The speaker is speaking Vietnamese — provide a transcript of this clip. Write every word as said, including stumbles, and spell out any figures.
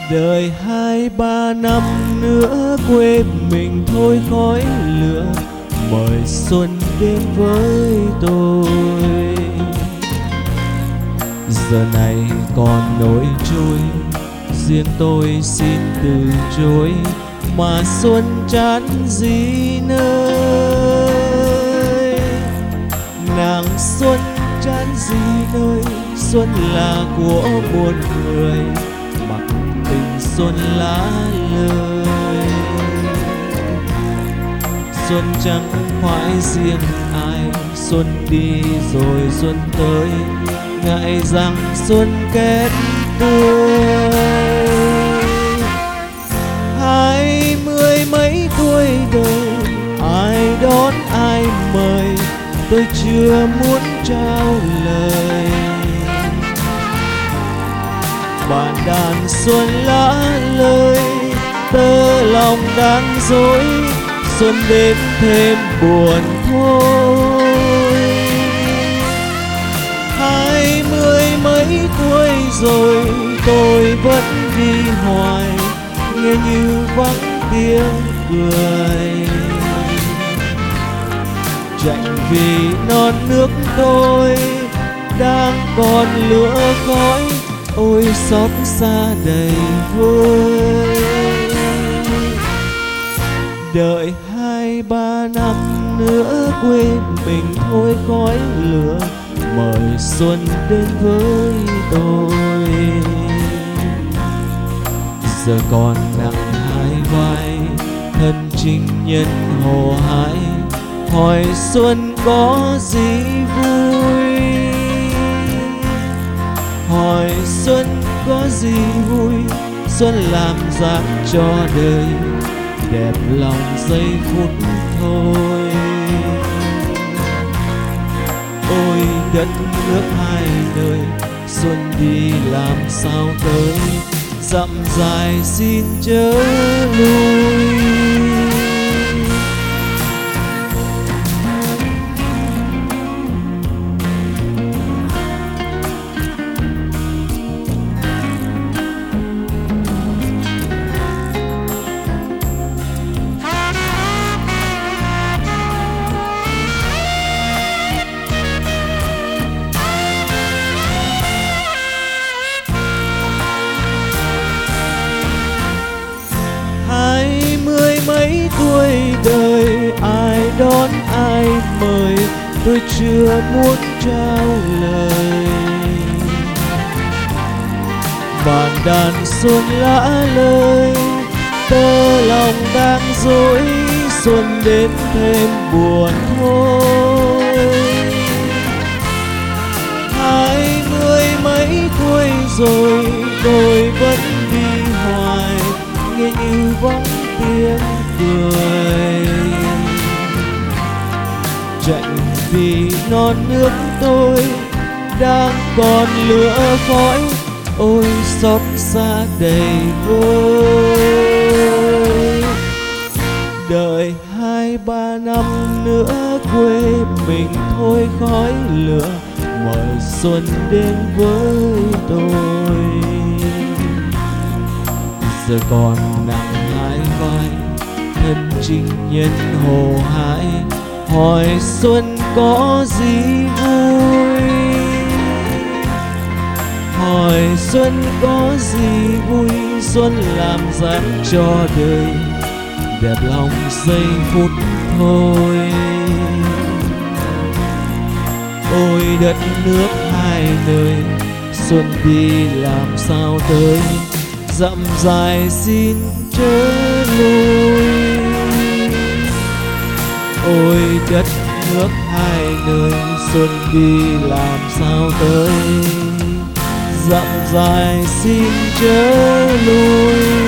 Đợi hai ba năm nữa quê mình thôi khói lửa, mời xuân đến với tôi. Giờ này còn nỗi trôi, riêng tôi xin từ chối, mà xuân chán gì nơi. Nàng xuân chán gì nơi, xuân là của một người, mặc tình xuân lá lời. Xuân chẳng phải riêng ai, xuân đi rồi xuân tới, ngại rằng xuân kết tuổi. Hai mươi mấy tuổi đời, ai đón ai mời, tôi chưa muốn trao lời. Bàn đàn xuân lá lời, tơ lòng đang dối, xuân đến thêm buồn thôi. Hai mươi mấy tuổi rồi, tôi vẫn đi hoài, nghe như vắng tiếng cười. Chạy vì non nước tôi đang còn lửa khói, ôi xót xa đầy vơi. Đợi hai ba năm nữa quê mình thôi khói lửa, mời xuân đến với tôi. Giờ còn nặng hai vai, thân trinh nhân hồ hãi, hỏi xuân có gì vui. Hỏi xuân có gì vui, xuân làm dáng cho đời, đẹp lòng giây phút thôi. Ôi đất nước hai nơi, xuân đi làm sao tới, dặm dài xin chớ lui. Mấy tuổi đời, ai đón ai mời, tôi chưa muốn trao lời. Bàn đàn xuân lá lời, tơ lòng đang dối, xuân đến thêm buồn thôi. Hai mươi mấy tuổi rồi, tôi vẫn đi hoài, nghe như vắng tiếng cười. Chạy vì non nước tôi đang còn lửa khói, ôi xót xa đầy vơi. Đợi hai ba năm nữa quê mình thôi khói lửa, mời xuân đến với tôi. Giờ còn nặng hai vai, thân trinh nhân hồ hãi, hỏi xuân có gì vui. Hỏi xuân có gì vui, xuân làm dáng cho đời, đẹp lòng giây phút thôi. Ôi đất nước hai nơi, xuân đi làm sao tới, dặm dài xin chớ lui. Ôi đất nước hai nơi, xuân đi làm sao tới, dặm dài xin chớ lui.